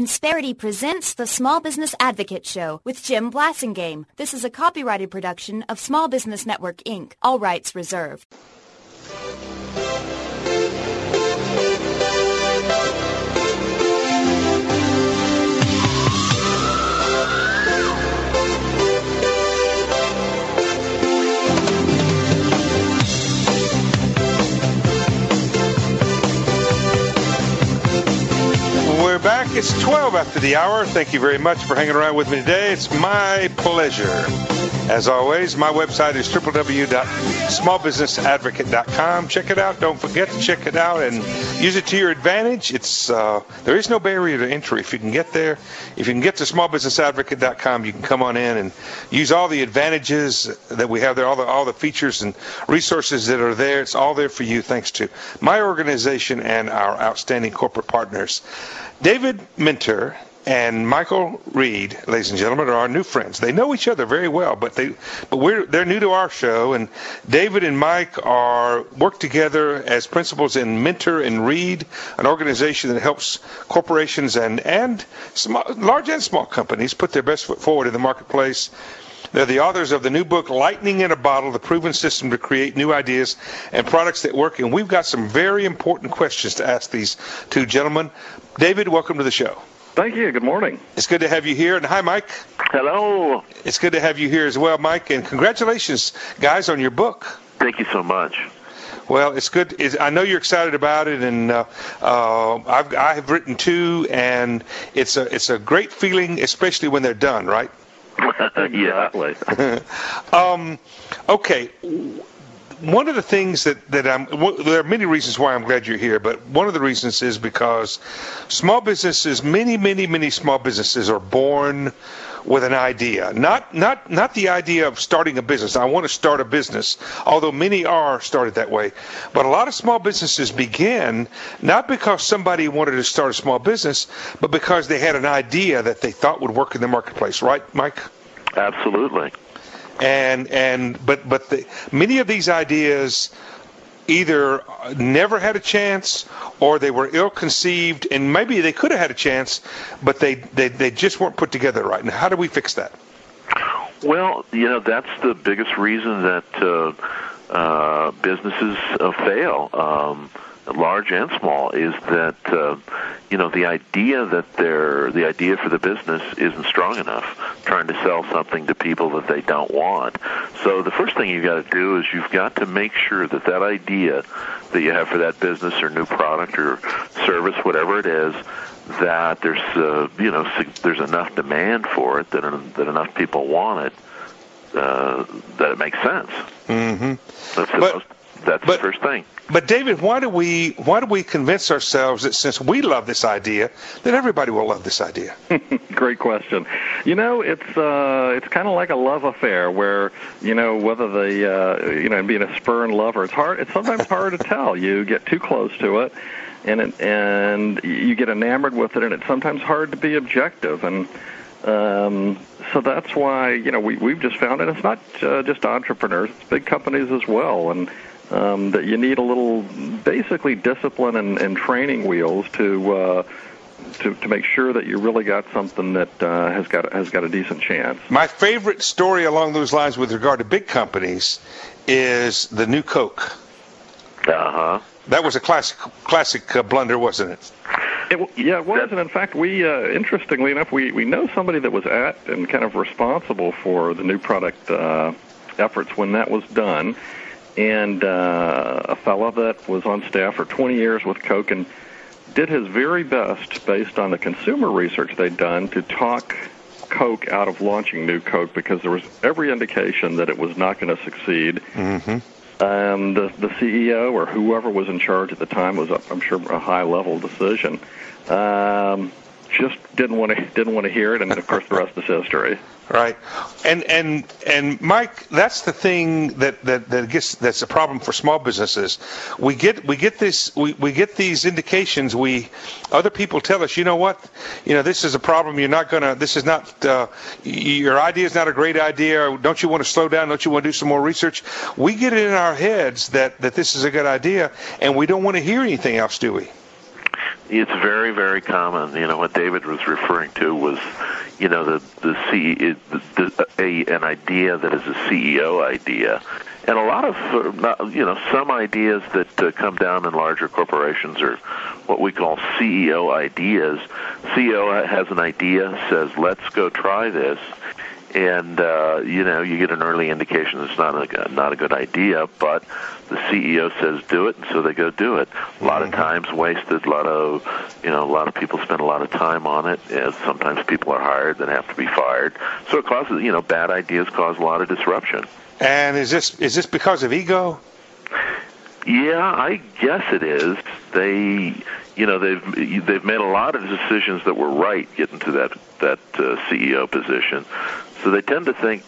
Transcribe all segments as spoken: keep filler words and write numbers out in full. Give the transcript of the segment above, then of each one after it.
Insperity presents the Small Business Advocate Show with Jim Blasingame. This is a copyrighted production of Small Business Network, Incorporated. All rights reserved. We're back. It's twelve after the hour. Thank you very much for hanging around with me today. It's my pleasure. As always, my website is w w w dot small business advocate dot com. Check it out. Don't forget to check it out and use it to your advantage. It's uh, there is no barrier to entry. If you can get there, if you can get to small business advocate dot com, you can come on in and use all the advantages that we have there, all the all the features and resources that are there. It's all there for you thanks to my organization and our outstanding corporate partners. David Minter and Michael Reed, ladies and gentlemen, are our new friends. They know each other very well, but they, but we're they're new to our show. And David and Mike are work together as principals in Minter and Reed, an organization that helps corporations and and small, large and small companies put their best foot forward in the marketplace. They're the authors of the new book, Lightning in a Bottle, The Proven System to Create New Ideas and Products That Work. And we've got some very important questions to ask these two gentlemen. David, welcome to the show. Thank you. Good morning. It's good to have you here. And hi, Mike. Hello. It's good to have you here as well, Mike. And congratulations, guys, on your book. Thank you so much. Well, it's good. It's, I know you're excited about it, and uh, uh, I've, I have written two, and it's a it's a great feeling, especially when they're done, right? Exactly. um, okay. One of the things that, that I'm, well, there are many reasons why I'm glad you're here, but one of the reasons is because small businesses, many, many, many small businesses are born with an idea. Not, not, not the idea of starting a business. I want to start a business, although many are started that way. But a lot of small businesses begin not because somebody wanted to start a small business, but because they had an idea that they thought would work in the marketplace. Right, Mike? Absolutely. And and but but the, many of these ideas either never had a chance or they were ill-conceived, and maybe they could have had a chance, but they, they, they just weren't put together right. Now, how do we fix that? Well, you know, that's the biggest reason that uh, uh, businesses uh, fail, um, large and small, is that, uh, you know, the idea that they're, the idea for the business isn't strong enough, trying to sell something to people that they don't want. So the first thing you've got to do is you've got to make sure that that idea that you have for that business or new product or service, whatever it is, that there's, uh, you know, there's enough demand for it, that, that enough people want it, uh, that it makes sense. Mm-hmm. That's the, but, most, that's but, the first thing. But David, why do we why do we convince ourselves that since we love this idea, that everybody will love this idea? Great question. You know, it's uh, it's kind of like a love affair where, you know, whether the uh, you know being a spur and lover, it's hard. It's sometimes hard to tell. You get too close to it, and it, and you get enamored with it, and it's sometimes hard to be objective. And um, so that's why, you know, we we've just found, and it's not uh, just entrepreneurs; it's big companies as well, and. Um, that you need a little, basically, discipline and, and training wheels to, uh, to to make sure that you really got something that uh, has got has got a decent chance. My favorite story along those lines with regard to big companies is the new Coke. Uh huh. That was a classic classic uh, blunder, wasn't it? It, yeah, it was, and in fact, we, uh, interestingly enough, we, we know somebody that was at and kind of responsible for the new product uh, efforts when that was done. And uh, a fellow that was on staff for twenty years with Coke and did his very best, based on the consumer research they'd done, to talk Coke out of launching new Coke because there was every indication that it was not going to succeed. Mm-hmm. Um, the, the C E O or whoever was in charge at the time was, I'm sure, a high-level decision. Um, just didn't want to didn't want to hear it, and of course, the rest is history. Right, and and and Mike, that's the thing that, that, that gets that's a problem for small businesses. We get we get this we, we get these indications. We other people tell us, you know what, you know this is a problem. You're not gonna. This is not uh, your idea is not a great idea. Don't you want to slow down? Don't you want to do some more research? We get it in our heads that, that this is a good idea, and we don't want to hear anything else, do we? It's very, very common. You know, what David was referring to was, you know, the the C the, the, a an idea that is a C E O idea, and a lot of uh, you know some ideas that uh, come down in larger corporations are what we call C E O ideas. C E O has an idea, says, "Let's go try this." And, uh, you know, you get an early indication it's not a, not a good idea, but the C E O says do it, and so they go do it. A lot of time's wasted, a lot of, you know, a lot of people spend a lot of time on it. As sometimes people are hired that have to be fired. So it causes, you know, bad ideas cause a lot of disruption. And is this is this because of ego? Yeah, I guess it is. They, you know, they've they've made a lot of decisions that were right getting to that that uh, C E O position. So they tend to think,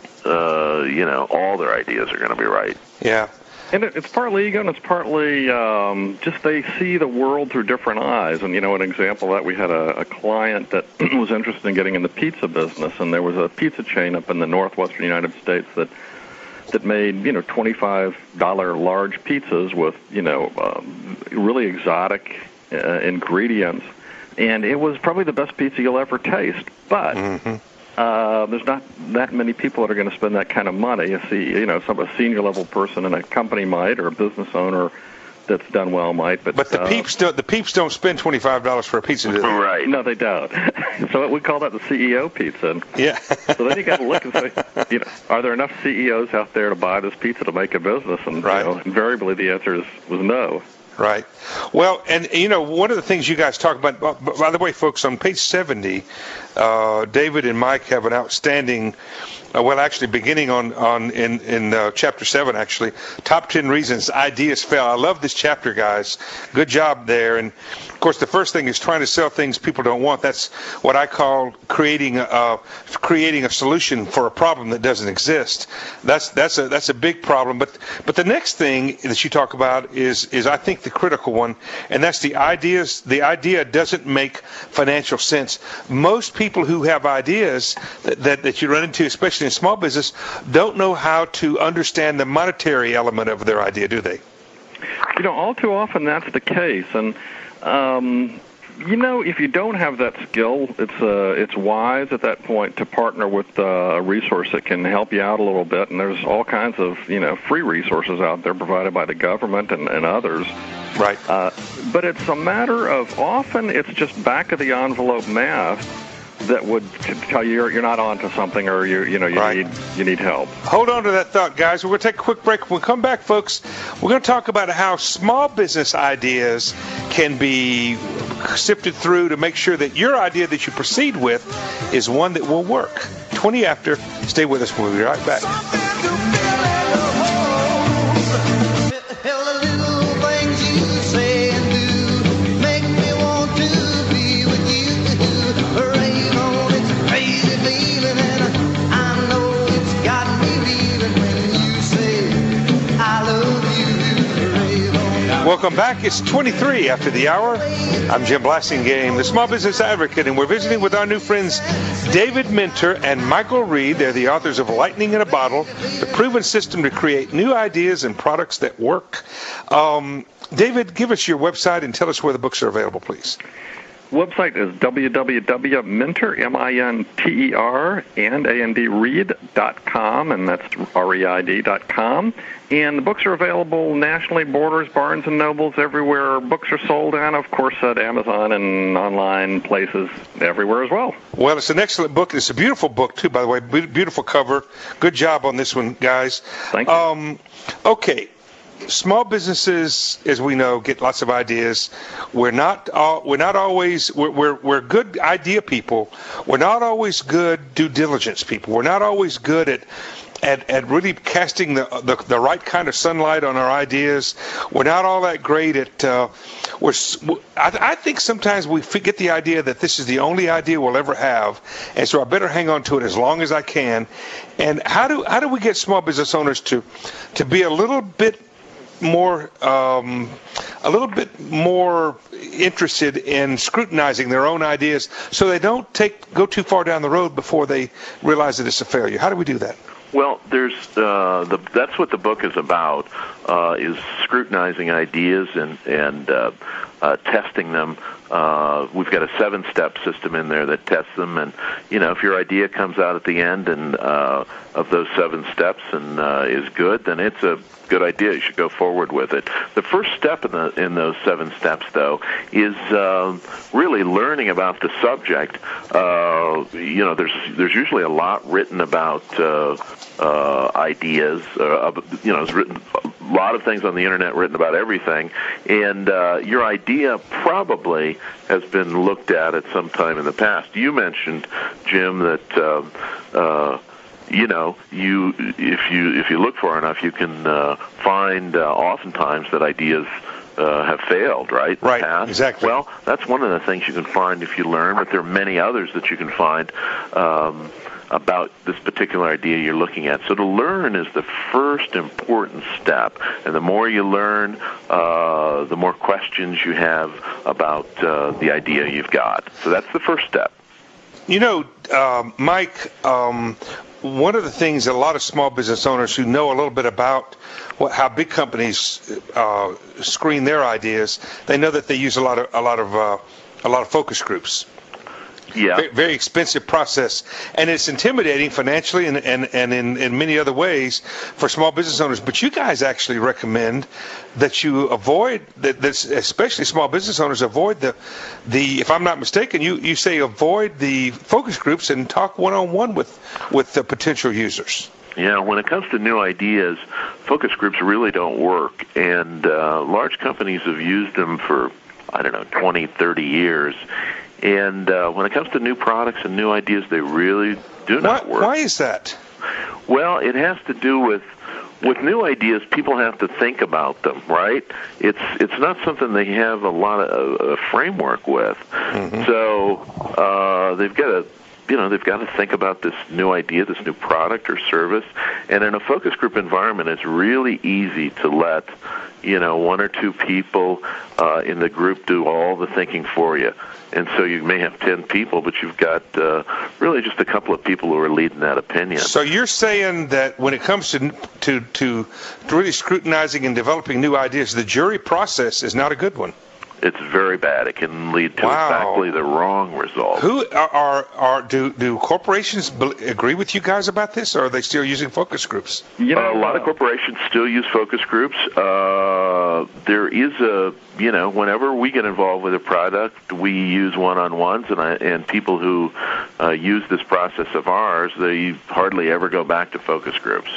uh, you know, all their ideas are going to be right. Yeah. And it's partly ego, and it's partly um, just they see the world through different eyes. And, you know, an example of that, we had a, a client that was interested in getting in the pizza business, and there was a pizza chain up in the northwestern United States that that made, you know, twenty-five dollars large pizzas with, you know, um, really exotic uh, ingredients. And it was probably the best pizza you'll ever taste. But mm-hmm. uh, there's not that many people that are going to spend that kind of money. You see, you know, some a senior-level person in a company might, or a business owner that's done well might. But, but the uh, peeps don't. The peeps don't spend twenty-five dollars for a pizza, do they? Right? No, they don't. So we call that the C E O pizza. And yeah. So then you got to look and say, you know, are there enough C E Os out there to buy this pizza to make a business? And right. you know, invariably the answer is was no. Right. Well, and, you know, one of the things you guys talk about, by the way, folks, on page seventy, uh, David and Mike have an outstanding, uh, well, actually, beginning on, on in, in uh, chapter seven, actually, top ten reasons ideas fail. I love this chapter, guys. Good job there. And, of course, the first thing is trying to sell things people don't want. That's what I call creating a, creating a solution for a problem that doesn't exist. That's that's a that's a big problem. But but the next thing that you talk about is is I think the critical one, and that's the ideas. The idea doesn't make financial sense. Most people who have ideas that, that, that you run into, especially in small business, don't know how to understand the monetary element of their idea, do they? You know, all too often that's the case. And, um, you know, if you don't have that skill, it's uh, it's wise at that point to partner with uh, a resource that can help you out a little bit. And there's all kinds of, you know, free resources out there provided by the government and, and others. Right. Uh, but it's a matter of often it's just back-of-the-envelope math that would tell you you're, you're not onto something, or you you know you right. need you need help. Hold on to that thought, guys. We're going to take a quick break. When we come back, folks, we're going to talk about how small business ideas can be sifted through to make sure that your idea that you proceed with is one that will work. twenty after. Stay with us. We'll be right back. Welcome back. It's twenty-three after the hour. I'm Jim Blasingame, the Small Business Advocate, and we're visiting with our new friends David Minter and Michael Reed. They're the authors of Lightning in a Bottle, the proven system to create new ideas and products that work. Um, David, give us your website and tell us where the books are available, please. Website is w w w dot minter, M I N T E R, and A N D Reed dot com, and that's R E I D dot com. And the books are available nationally, Borders, Barnes and Nobles, everywhere books are sold, and, of course, at Amazon and online places everywhere as well. Well, it's an excellent book. It's a beautiful book, too, by the way. Be- beautiful cover. Good job on this one, guys. Thank you. Um, okay. Small businesses, as we know, get lots of ideas. We're not all, we're not always we're, we're we're good idea people. We're not always good due diligence people. We're not always good at at, at really casting the, the the right kind of sunlight on our ideas. We're not all that great at. Uh, we're I, I think sometimes we get the idea that this is the only idea we'll ever have, and so I better hang on to it as long as I can. And how do how do we get small business owners to to be a little bit more um, a little bit more interested in scrutinizing their own ideas so they don't take go too far down the road before they realize that it's a failure? How do we do that? Well, there's uh, the, that's what the book is about. uh, is scrutinizing ideas and and uh, uh, testing them. Uh, we've got a seven-step system in there that tests them, and you know, if your idea comes out at the end and uh, of those seven steps and uh, is good, then it's a good idea. You should go forward with it. The first step in the in those seven steps, though, is uh, really learning about the subject. Uh, you know, there's there's usually a lot written about uh, uh, ideas. Uh, you know, there's written a lot of things on the internet written about everything, and uh, your idea probably has been looked at at some time in the past. You mentioned, Jim, that uh, uh, you know you if you if you look far enough, you can uh, find uh, oftentimes that ideas uh, have failed. Right. Right. Past. Exactly. Well, that's one of the things you can find if you learn, but there are many others that you can find Um, about this particular idea you're looking at. So to learn is the first important step, and the more you learn, uh, the more questions you have about uh, the idea you've got. So that's the first step. You know, um, Mike, um, one of the things that a lot of small business owners who know a little bit about what, how big companies uh, screen their ideas, they know that they use a lot of a lot of uh, a lot of focus groups. Yeah. Very, very expensive process, and it's intimidating financially and, and, and in, in many other ways for small business owners. But you guys actually recommend that you avoid, that, that especially small business owners avoid the, the. If I'm not mistaken, you, you say avoid the focus groups and talk one-on-one with, with the potential users. Yeah, when it comes to new ideas, focus groups really don't work, and uh, large companies have used them for, I don't know, twenty, thirty years. And uh, when it comes to new products and new ideas, they really do not why, work. Why is that? Well, it has to do with with new ideas. People have to think about them, right? It's it's not something they have a lot of a framework with. Mm-hmm. So uh, they've got to. You know, they've got to think about this new idea, this new product or service. And in a focus group environment, it's really easy to let, you know, one or two people uh, in the group do all the thinking for you. And so you may have ten people, but you've got uh, really just a couple of people who are leading that opinion. So you're saying that when it comes to to to really scrutinizing and developing new ideas, the jury process is not a good one. It's very bad. It can lead to Wow. exactly the wrong result. Who are, are, are do do corporations be- agree with you guys about this, or are they still using focus groups? You know, a lot of corporations still use focus groups. Uh, there is a, you know, whenever we get involved with a product, we use one-on-ones, and I, and people who uh, use this process of ours, they hardly ever go back to focus groups.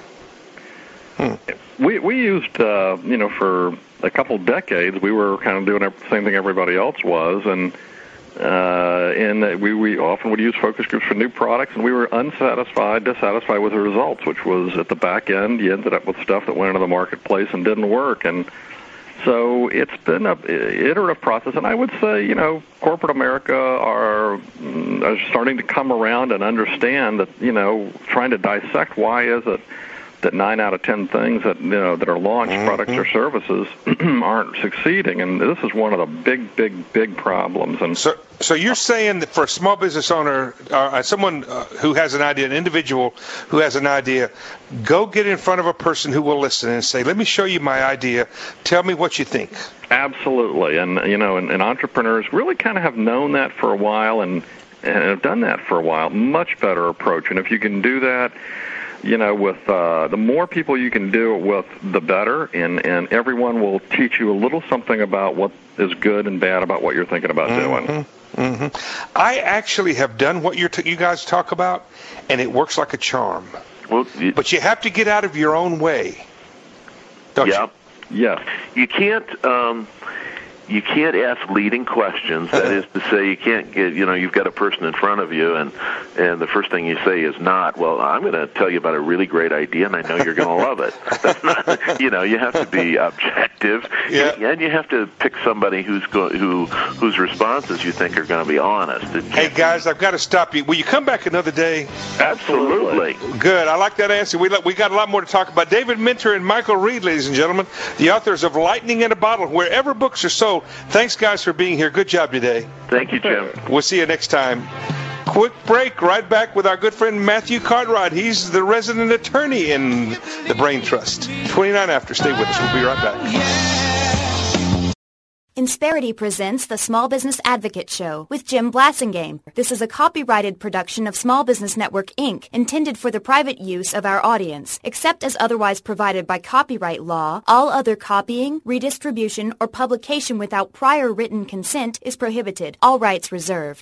Hmm. We we used, uh, you know, for a couple decades, we were kind of doing the same thing everybody else was, and uh, and we, we often would use focus groups for new products, and we were unsatisfied, dissatisfied with the results, which was at the back end, you ended up with stuff that went into the marketplace and didn't work, and so it's been an iterative process, and I would say, you know, corporate America are, are starting to come around and understand that, you know, trying to dissect why is it that nine out of ten things that you know that are launched mm-hmm. products or services aren't succeeding, and this is one of the big, big, big problems. And so, so you're saying that for a small business owner, uh, someone uh, who has an idea, an individual who has an idea, go get in front of a person who will listen and say, "Let me show you my idea. Tell me what you think." Absolutely, and you know, and, and entrepreneurs really kind of have known that for a while, and and have done that for a while. Much better approach, and if you can do that. You know, with uh, the more people you can do it with, the better, and, and everyone will teach you a little something about what is good and bad about what you're thinking about mm-hmm. doing. Mm-hmm. I actually have done what you're t- you guys talk about, and it works like a charm. Well, you, but you have to get out of your own way, don't yeah. you? Yeah. You can't... Um, You can't ask leading questions. That is to say, you can't get, you know, you've got a person in front of you, and and the first thing you say is not, well, I'm going to tell you about a really great idea, and I know you're going to love it. That's not, you know, you have to be objective, yeah. and you have to pick somebody who's go, who whose responses you think are going to be honest. Hey, guys, I've got to stop you. Will you come back another day? Absolutely. Good. I like that answer. We we got a lot more to talk about. David Minter and Michael Reed, ladies and gentlemen, the authors of Lightning in a Bottle, wherever books are sold. Thanks, guys, for being here. Good job today. Thank you, Jim. We'll see you next time. quick break. Right back with our good friend Matthew Cartwright. He's the resident attorney in the Brain Trust. twenty-nine after. Stay with us. We'll be right back. Insperity presents the Small Business Advocate Show with Jim Blasingame. This is a copyrighted production of Small Business Network, Incorporated, intended for the private use of our audience. Except as otherwise provided by copyright law, all other copying, redistribution, or publication without prior written consent is prohibited. All rights reserved.